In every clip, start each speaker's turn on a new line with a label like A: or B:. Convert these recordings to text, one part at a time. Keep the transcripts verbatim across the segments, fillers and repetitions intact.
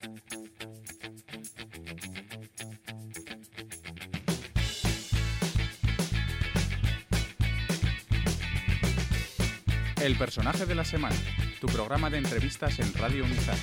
A: El personaje de la semana, tu programa de entrevistas en Radio Unizar.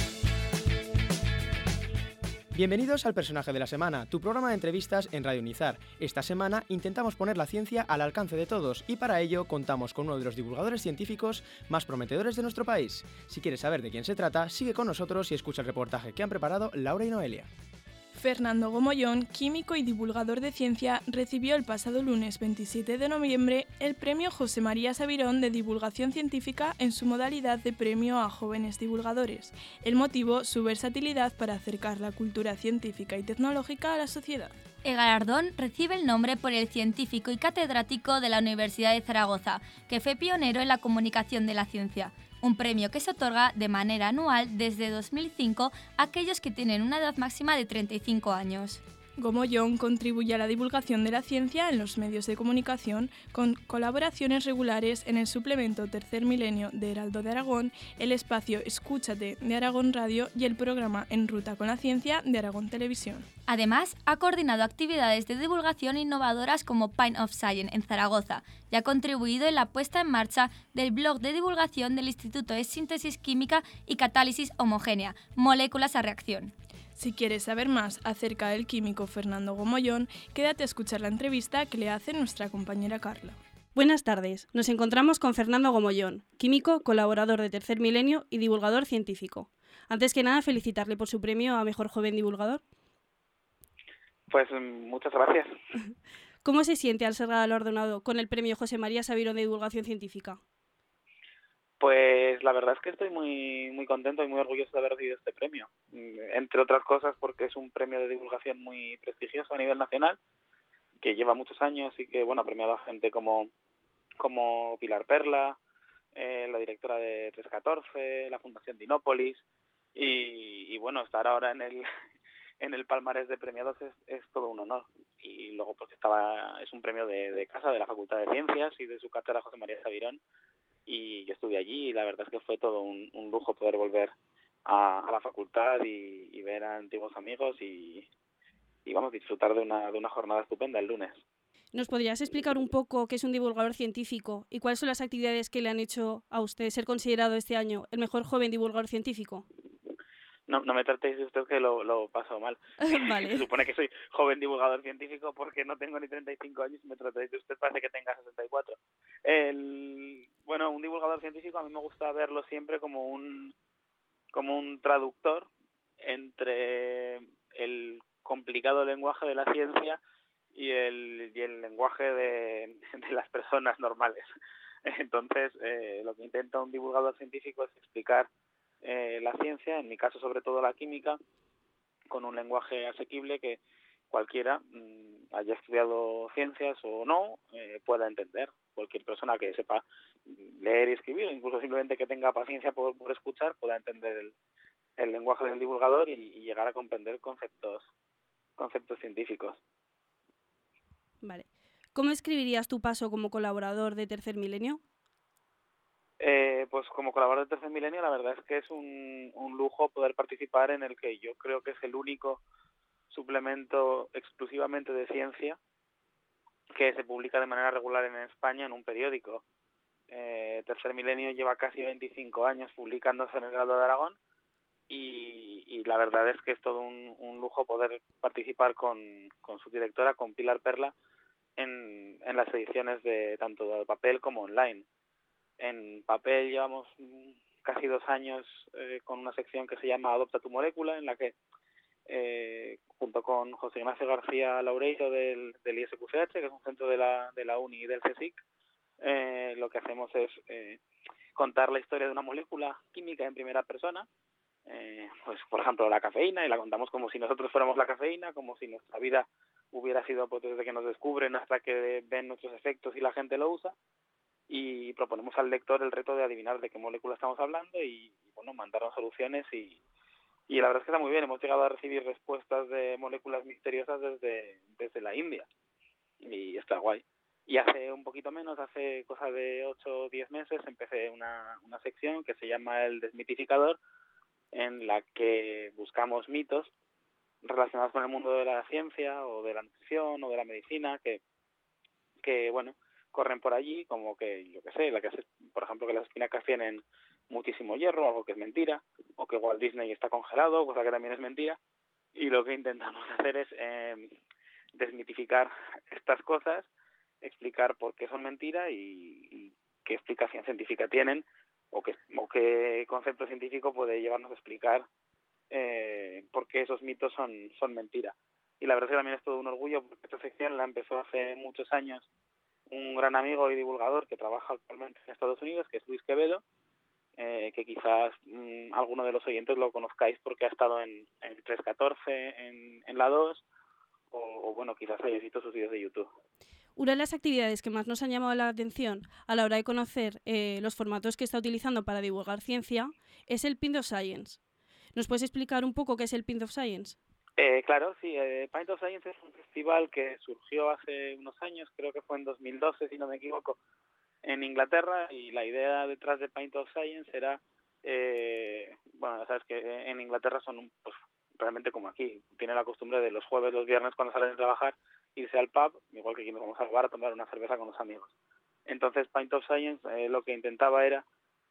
B: Bienvenidos al Personaje de la Semana, tu programa de entrevistas en Radio Unizar. Esta semana intentamos poner la ciencia al alcance de todos y para ello contamos con uno de los divulgadores científicos más prometedores de nuestro país. Si quieres saber de quién se trata, sigue con nosotros y escucha el reportaje que han preparado Laura y Noelia.
C: Fernando Gomollón, químico y divulgador de ciencia, recibió el pasado lunes veintisiete de noviembre el premio José María Sabirón de Divulgación Científica en su modalidad de premio a jóvenes divulgadores. El motivo, su versatilidad para acercar la cultura científica y tecnológica a la sociedad.
D: El galardón recibe el nombre por el científico y catedrático de la Universidad de Zaragoza, que fue pionero en la comunicación de la ciencia. Un premio que se otorga de manera anual desde dos mil cinco a aquellos que tienen una edad máxima de treinta y cinco años.
C: Gomollón contribuye a la divulgación de la ciencia en los medios de comunicación con colaboraciones regulares en el suplemento Tercer Milenio de Heraldo de Aragón, el espacio Escúchate de Aragón Radio y el programa En Ruta con la Ciencia de Aragón Televisión.
D: Además, ha coordinado actividades de divulgación innovadoras como Pint of Science en Zaragoza y ha contribuido en la puesta en marcha del blog de divulgación del Instituto de Síntesis Química y Catálisis Homogénea, Moléculas a Reacción.
C: Si quieres saber más acerca del químico Fernando Gomollón, quédate a escuchar la entrevista que le hace nuestra compañera Carla.
E: Buenas tardes, nos encontramos con Fernando Gomollón, químico, colaborador de Tercer Milenio y divulgador científico. Antes que nada, felicitarle por su premio a Mejor Joven Divulgador.
F: Pues muchas gracias.
E: ¿Cómo se siente al ser galardonado con el premio José María Sabirón de Divulgación Científica?
F: Pues la verdad es que estoy muy muy contento y muy orgulloso de haber recibido este premio. Entre otras cosas porque es un premio de divulgación muy prestigioso a nivel nacional, que lleva muchos años y que bueno ha premiado a gente como, como Pilar Perla, eh, la directora de tres catorce, la Fundación Dinópolis, y, y bueno, estar ahora en el en el palmarés de premiados es, es todo un honor. Y luego pues estaba es un premio de, de casa, de la Facultad de Ciencias y de su cátedra José María Sabirón, y yo estuve allí y la verdad es que fue todo un, un lujo poder volver a, a la facultad y, y ver a antiguos amigos y, y vamos, disfrutar de una, de una jornada estupenda el lunes.
E: ¿Nos podrías explicar un poco qué es un divulgador científico y cuáles son las actividades que le han hecho a usted ser considerado este año el mejor joven divulgador científico?
F: No, no me tratéis de usted que lo, lo paso mal.
E: Vale.
F: Se supone que soy joven divulgador científico porque no tengo ni treinta y cinco años y me tratáis de usted, parece que tenga sesenta y cuatro. El, bueno, un divulgador científico a mí me gusta verlo siempre como un como un traductor entre el complicado lenguaje de la ciencia y el, y el lenguaje de, de las personas normales. Entonces, eh, lo que intenta un divulgador científico es explicar Eh, la ciencia, en mi caso sobre todo la química, con un lenguaje asequible que cualquiera, mmm, haya estudiado ciencias o no, eh, pueda entender. Cualquier persona que sepa leer y escribir, incluso simplemente que tenga paciencia por, por escuchar, pueda entender el, el lenguaje del divulgador y, y llegar a comprender conceptos, conceptos científicos.
E: Vale. ¿Cómo escribirías tu paso como colaborador de Tercer Milenio?
F: Eh, pues como colaborador de Tercer Milenio la verdad es que es un, un lujo poder participar en el que yo creo que es el único suplemento exclusivamente de ciencia que se publica de manera regular en España en un periódico. Eh, Tercer Milenio lleva casi veinticinco años publicándose en el Heraldo de Aragón y, y la verdad es que es todo un, un lujo poder participar con, con su directora, con Pilar Perla, en, en las ediciones de tanto de papel como online. En papel llevamos casi dos años eh, con una sección que se llama Adopta tu molécula, en la que eh, junto con José Ignacio García Laureiro del, del I S Q C H, que es un centro de la, de la UNI y del CSIC, eh, lo que hacemos es eh, contar la historia de una molécula química en primera persona, eh, pues por ejemplo la cafeína, y la contamos como si nosotros fuéramos la cafeína, como si nuestra vida hubiera sido pues, desde que nos descubren hasta que ven nuestros efectos y la gente lo usa. Y proponemos al lector el reto de adivinar de qué molécula estamos hablando y, y bueno, mandarnos soluciones y, y la verdad es que está muy bien. Hemos llegado a recibir respuestas de moléculas misteriosas desde, desde la India y está guay. Y hace un poquito menos, hace cosa de ocho o diez meses, empecé una, una sección que se llama El Desmitificador, en la que buscamos mitos relacionados con el mundo de la ciencia o de la nutrición o de la medicina que, que bueno, corren por allí, como que, yo qué sé, la que se, por ejemplo, que las espinacas tienen muchísimo hierro, algo que es mentira, o que Walt Disney está congelado, cosa que también es mentira, y lo que intentamos hacer es eh, desmitificar estas cosas, explicar por qué son mentira y, y qué explicación científica tienen, o qué, o qué concepto científico puede llevarnos a explicar eh, por qué esos mitos son, son mentira. Y la verdad es que también es todo un orgullo, porque esta sección la empezó hace muchos años un gran amigo y divulgador que trabaja actualmente en Estados Unidos, que es Luis Quevedo, eh, que quizás mmm, alguno de los oyentes lo conozcáis porque ha estado en, en tres catorce, en, en la dos, o, o bueno, quizás hayáis visto sus vídeos de YouTube.
E: Una de las actividades que más nos han llamado la atención a la hora de conocer eh, los formatos que está utilizando para divulgar ciencia es el Pint of Science. ¿Nos puedes explicar un poco qué es el Pint of Science?
F: Eh, claro, sí. Eh, Pint of Science es un festival que surgió hace unos años, creo que fue en dos mil doce, si no me equivoco, en Inglaterra, y la idea detrás de Pint of Science era, eh, bueno, ya sabes que en Inglaterra son un, pues, realmente como aquí, tienen la costumbre de los jueves, los viernes cuando salen de trabajar, irse al pub, igual que aquí nos vamos al bar a tomar una cerveza con los amigos. Entonces Pint of Science eh, lo que intentaba era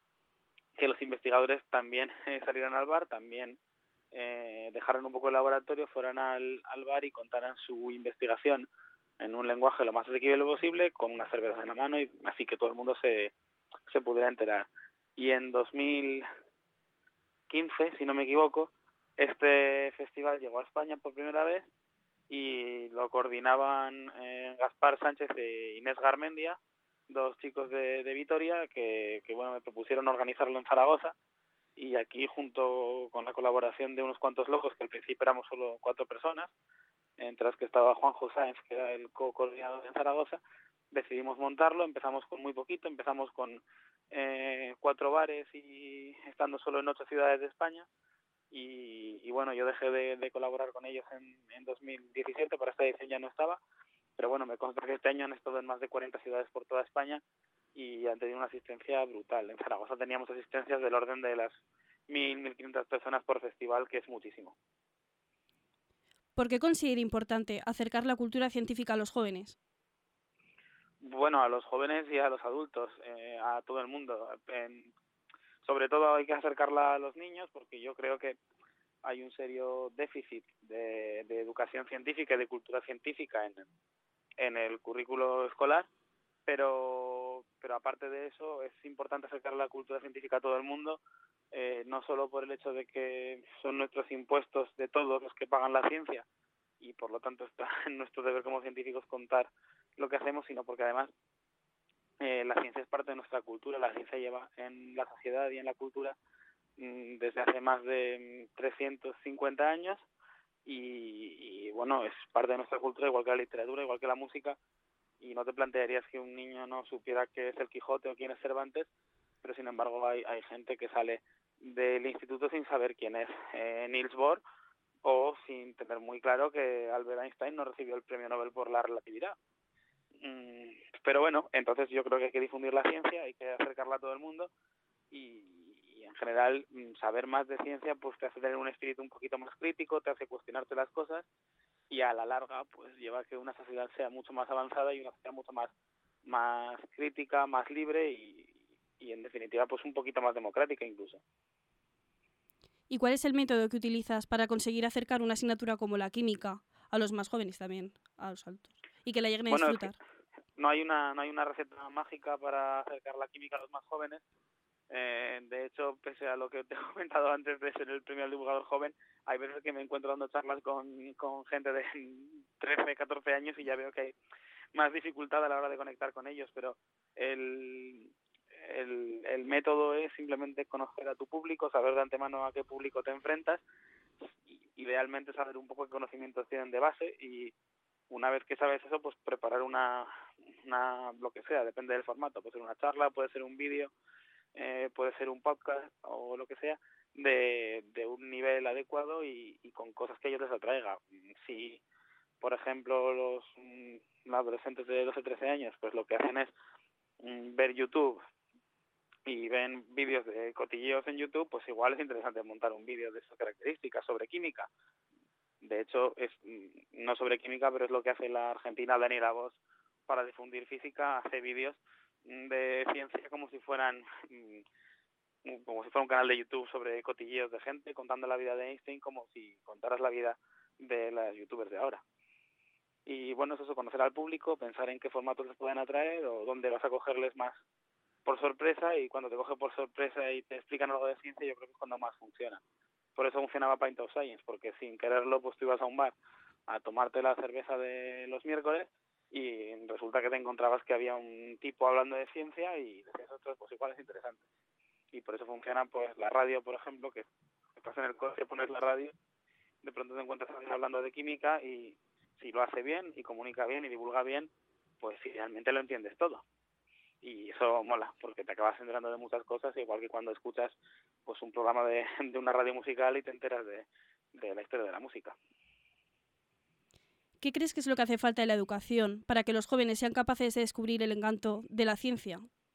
F: que los investigadores también eh, salieran al bar, también eh, dejaran un poco el laboratorio, fueran al, al bar y contaran su investigación en un lenguaje lo más asequible posible, con una cerveza en la mano, y así que todo el mundo se, se pudiera enterar. Y en dos mil quince, si no me equivoco, este festival llegó a España por primera vez y lo coordinaban eh, Gaspar Sánchez e Inés Garmendia, dos chicos de, de Vitoria que, que bueno me propusieron organizarlo en Zaragoza, y aquí, junto con la colaboración de unos cuantos locos, que al principio éramos solo cuatro personas, entre las que estaba Juanjo Sáenz, que era el co-coordinador en Zaragoza, decidimos montarlo. Empezamos con muy poquito, empezamos con eh, cuatro bares y estando solo en ocho ciudades de España, y, y bueno, yo dejé de, de colaborar con ellos en, en dos mil diecisiete, para esta edición ya no estaba, pero bueno, me consta que este año han estado en más de cuarenta ciudades por toda España y han tenido una asistencia brutal. En Zaragoza teníamos asistencias del orden de las mil, mil quinientas personas por festival, que es muchísimo.
E: ¿Por qué considera importante acercar la cultura científica a los jóvenes?
F: Bueno, a los jóvenes y a los adultos, eh, a todo el mundo. En, sobre todo hay que acercarla a los niños, porque yo creo que hay un serio déficit de, de educación científica y de cultura científica en, en el currículo escolar, pero pero aparte de eso es importante acercar la cultura científica a todo el mundo, eh, no solo por el hecho de que son nuestros impuestos de todos los que pagan la ciencia, y por lo tanto está en nuestro deber como científicos contar lo que hacemos, sino porque además eh, la ciencia es parte de nuestra cultura. La ciencia lleva en la sociedad y en la cultura mmm, desde hace más de trescientos cincuenta años, y, y bueno, es parte de nuestra cultura, igual que la literatura, igual que la música, y no te plantearías que un niño no supiera qué es el Quijote o quién es Cervantes, pero sin embargo hay, hay gente que sale del instituto sin saber quién es eh, Niels Bohr, o sin tener muy claro que Albert Einstein no recibió el premio Nobel por la relatividad. Mm, pero bueno, entonces yo creo que hay que difundir la ciencia, hay que acercarla a todo el mundo, y, y en general saber más de ciencia pues te hace tener un espíritu un poquito más crítico, te hace cuestionarte las cosas, y a la larga pues lleva a que una sociedad sea mucho más avanzada y una sociedad mucho más más crítica, más libre y, y en definitiva pues un poquito más democrática incluso.
E: ¿Y cuál es el método que utilizas para conseguir acercar una asignatura como la química a los más jóvenes también, a los altos, y que la lleguen a
F: bueno,
E: disfrutar?
F: Es que no hay una no hay una receta mágica para acercar la química a los más jóvenes. Eh, de hecho, pese a lo que te he comentado antes de ser el premio al divulgador joven, hay veces que me encuentro dando charlas con, con gente de trece, catorce años y ya veo que hay más dificultad a la hora de conectar con ellos, pero el, el, el método es simplemente conocer a tu público, saber de antemano a qué público te enfrentas, y idealmente saber un poco qué conocimientos tienen de base, y una vez que sabes eso, pues preparar una, una lo que sea, depende del formato, puede ser una charla, puede ser un vídeo, Eh, puede ser un podcast o lo que sea, de, de un nivel adecuado y, y con cosas que a ellos les atraiga. Si, por ejemplo, los mm, adolescentes de doce, trece años, pues lo que hacen es mm, ver YouTube y ven vídeos de cotilleos en YouTube, pues igual es interesante montar un vídeo de esas características sobre química. De hecho, es no sobre química, pero es lo que hace la argentina Daniela Voss para difundir física. Hace vídeos de ciencia como si fueran como si fuera un canal de YouTube sobre cotilleos de gente, contando la vida de Einstein como si contaras la vida de las youtubers de ahora. Y bueno, es eso, conocer al público, pensar en qué formatos les pueden atraer o dónde vas a cogerles más por sorpresa, y cuando te coge por sorpresa y te explican algo de ciencia, yo creo que es cuando más funciona. Por eso funcionaba Pint of Science, porque sin quererlo, pues tú ibas a un bar a tomarte la cerveza de los miércoles y resulta que te encontrabas que había un tipo hablando de ciencia y decías, otros, pues igual es interesante. Y por eso funciona pues la radio, por ejemplo, que estás en el coche, pones la radio, de pronto te encuentras a alguien hablando de química y si lo hace bien y comunica bien y divulga bien, pues realmente lo entiendes todo. Y eso mola, porque te acabas enterando de muchas cosas, igual que cuando escuchas pues un programa de, de una radio musical y te enteras de, de la historia de la música.
E: ¿Qué crees que es lo que hace falta en la educación para que los jóvenes sean capaces de descubrir el encanto de la ciencia?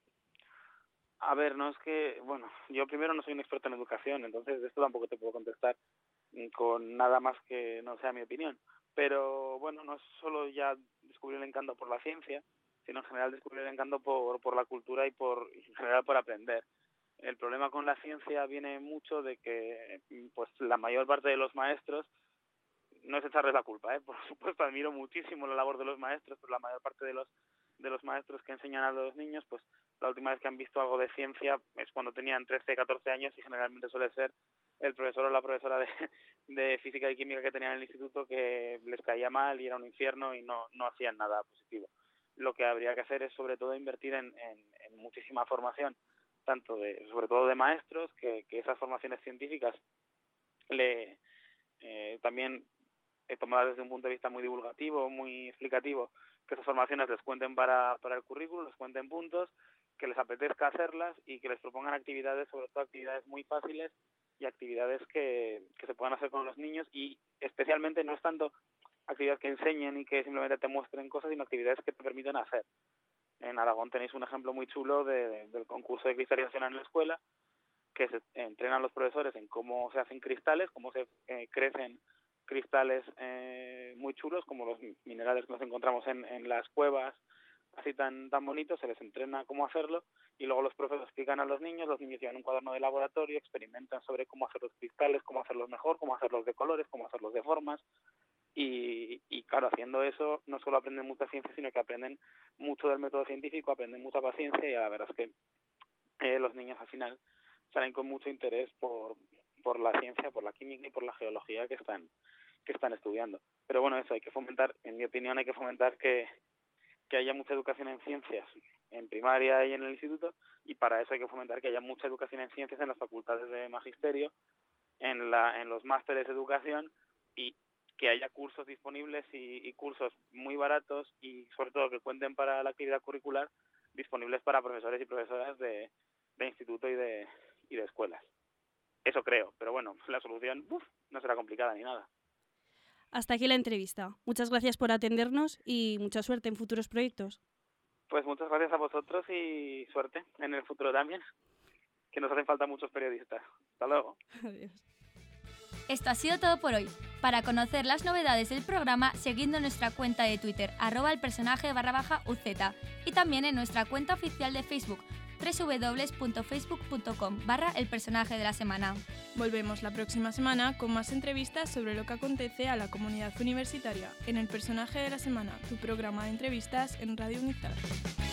F: A ver, no es que, bueno, yo primero no soy un experto en educación, entonces de esto tampoco te puedo contestar con nada más que no sea mi opinión. Pero bueno, no es solo ya descubrir el encanto por la ciencia, sino en general descubrir el encanto por, por la cultura y por en general por aprender. El problema con la ciencia viene mucho de que pues la mayor parte de los maestros, no es echarles la culpa, ¿eh? Por supuesto admiro muchísimo la labor de los maestros, pero la mayor parte de los de los maestros que enseñan a los niños, pues la última vez que han visto algo de ciencia es cuando tenían trece, catorce años, y generalmente suele ser el profesor o la profesora de, de física y química que tenían en el instituto, que les caía mal y era un infierno y no, no hacían nada positivo. Lo que habría que hacer es sobre todo invertir en, en, en muchísima formación, tanto de, sobre todo de maestros, que, que esas formaciones científicas le eh, también eh, tomadas desde un punto de vista muy divulgativo, muy explicativo, que esas formaciones les cuenten para, para el currículum, les cuenten puntos, que les apetezca hacerlas y que les propongan actividades, sobre todo actividades muy fáciles y actividades que, que se puedan hacer con los niños, y especialmente no es tanto actividades que enseñen y que simplemente te muestren cosas, sino actividades que te permitan hacer. En Aragón tenéis un ejemplo muy chulo de, de, del concurso de cristalización en la escuela, que se entrenan los profesores en cómo se hacen cristales, cómo se eh, crecen cristales eh, muy chulos, como los minerales que nos encontramos en, en las cuevas, así tan tan bonitos, se les entrena cómo hacerlo, y luego los profesores explican a los niños, los niños llevan un cuaderno de laboratorio, experimentan sobre cómo hacer los cristales, cómo hacerlos mejor, cómo hacerlos de colores, cómo hacerlos de formas, y, y claro, haciendo eso no solo aprenden mucha ciencia, sino que aprenden mucho del método científico, aprenden mucha paciencia, y la verdad es que eh, los niños al final salen con mucho interés por, por la ciencia, por la química y por la geología que están que están estudiando. Pero bueno, eso hay que fomentar, en mi opinión hay que fomentar que, que haya mucha educación en ciencias en primaria y en el instituto, y para eso hay que fomentar que haya mucha educación en ciencias en las facultades de magisterio, en la en los másteres de educación, y que haya cursos disponibles y, y cursos muy baratos y sobre todo que cuenten para la actividad curricular, disponibles para profesores y profesoras de, de instituto y de, y de escuelas. Eso creo, pero bueno, la solución uf, no será complicada ni nada.
E: Hasta aquí la entrevista. Muchas gracias por atendernos y mucha suerte en futuros proyectos.
F: Pues muchas gracias a vosotros y suerte en el futuro también, que nos hacen falta muchos periodistas. Hasta luego.
E: Adiós.
D: Esto ha sido todo por hoy. Para conocer las novedades del programa, seguidnos en nuestra cuenta de Twitter, arroba el personaje barra baja UZ, y también en nuestra cuenta oficial de Facebook, doble u doble u doble u punto facebook punto com barra el personaje de la semana.
C: Volvemos la próxima semana con más entrevistas sobre lo que acontece a la comunidad universitaria en El Personaje de la Semana, tu programa de entrevistas en Radio Unizar.